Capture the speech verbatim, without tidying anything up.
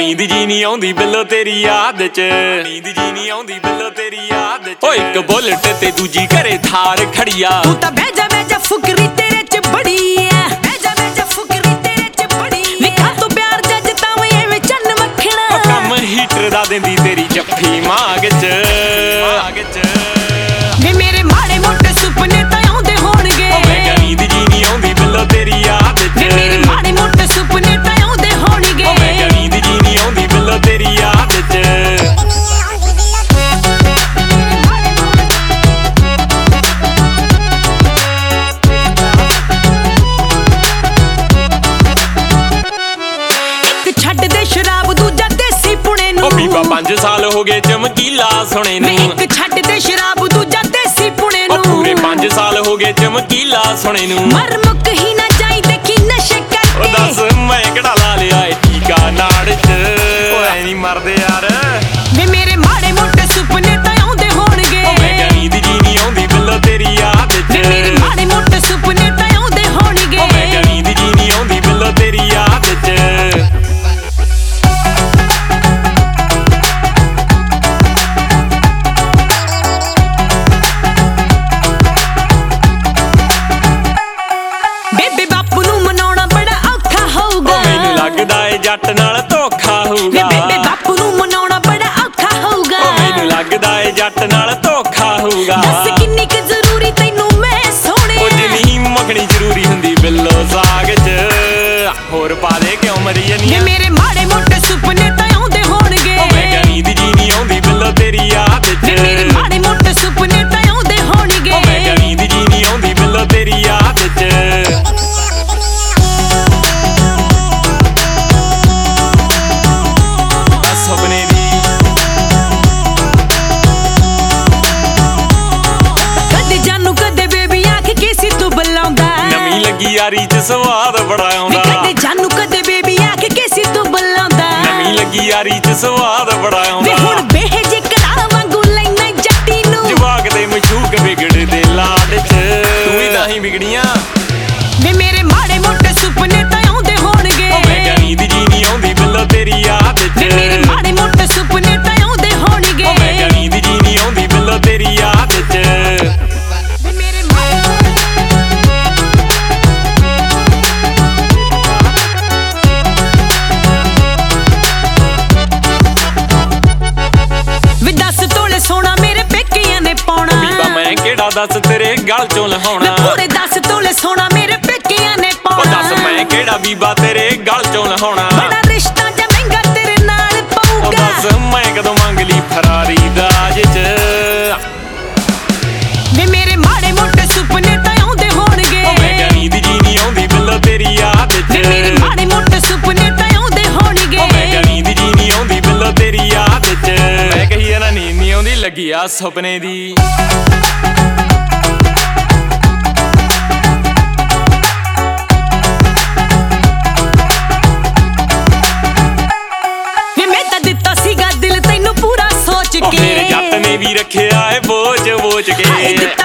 नींद जी नहीं आउंदी बिल्लो तेरी याद च, नींद जी नहीं आउंदी बिल्लो तेरी याद च। ओ इक बुलेट ते दूजी घरे थार खड़िया, तू तां बह जा बह जा फुकरी तेरे च बड़ी ऐ, बह जा बह जा फुकरी तेरे च बड़ी ऐ। विखा तू प्यार जज तावें एवें चन्न मखना, ओ कम हीटर दा देंदी तेरी जफ्फी माग च माग च। वे मेरे माड़े मोटे सुपने तां आउंदे होणगे, ओ मैं क्या नींद जी नहीं आउंदी बिल्लो तेरी याद च, वे मेरे माड़े मोटे सुपने तां आउंदे होणगे। ओ मैं क्या नींद जी नहीं आउंदी बिल्लो तेरी याद च। बीबा पांच साल हो गए चमकीला सुने नू, एक छड्ड दे शराब दूजा देसी पुणे नू। पूरे पांच साल हो गए चमकीला सुने नू, मर मुक ही ना जाई देखी नशे करके। ओ दस मैं केड़ा ला लिया ए टीका नाड़ च, ओए नहीं मरदे यार। वे मेरे माड़े मोटे सुपने तां आउंदे होणगे, ओ मैं क्या नींद जी नहीं आउंदी बिल्लो तेरी याद च, वे मेरे माड़े मोटे सुपने तां आउंदे होणगे। ओ मैं क्या नींद जी नहीं आउंदी बिल्लो तेरी याद च। जट नाल धोखा होगा, बेबे बापू नू मनाउणा बड़ा औखा होगा। ओ मैनू लगदा ए जट नाल धोखा होगा। दस किन्नी क जरूरी तैनू मैं सोहणे, ओ जिन्नी मंगनी जरूरी हुंदी बिल्लो साग च, होर पा दे क्यों मरी जन्नी। वे मेरे माड़े मोटे सुपने तां आउंदे होणगे, ओ मैं क्या नींद जी नहीं आउंदी बिल्लो तेरी याद च, वे मेरे माड़े मोटे सुपने तां आउंदे होणगे। ओ मैं क्या नींद जी नहीं आउंदी बिल्लो तेरी याद च। यारी च स्वाद बड़ा आउंदा, कदे जानू कदे बेबी आख के सी तू बुलांदा। नवीं लगी यारी च स्वाद बड़ा आउंदा, वे हुण बेह जे कड़ा वांगू लैना जट्टी नू। जवाक दे मशूक बिगड़दे लाड च, तू ही तां ही बिगड़ियां। वे मेरे माड़े मोटे सुपने तां आउंदे होणगे, ओ मैं क्या नींद जी नहीं आउंदी बिल्लो तेरी याद च, वे मेरे माड़े मोटे सुपने तां आउंदे होणगे। ओ मैं क्या नींद जी नहीं आउंदी बिल्लो तेरी याद च। सोना मेरे पेकियां ने पाउणा, बीबा मैं केड़ा दस तेरे गल चों लहाउणा। पूरे दस तोले सोना मेरे पेकियां ने पाउणा, ओ दस मैं केड़ा बीबा तेरे गल चों लहाउणा। बड़ा रिश्ता जा महंगा तेरे नाल पाऊगा, ओ दस मैं कदों मंग ली फरारी दाज च। वे मेरे माड़े मोटे सुपने तां आउंदे होणगे, ओ मैं क्या नींद जी नहीं आउंदी बिल्लो तेरी याद च, वे मेरे माड़े मोटे सुपने तां आउंदे होणगे। ओ मैं क्या नींद जी नहीं आउंदी बिल्लो तेरी याद च। मैं कही ना नींद नहीं आउंदी लगी आ सुपने दी। वे मैं तां दित्ता सीगा दिल तैनू पूरा सोच के, मेरे जट ने भी रखिया है बोझ बोझ के।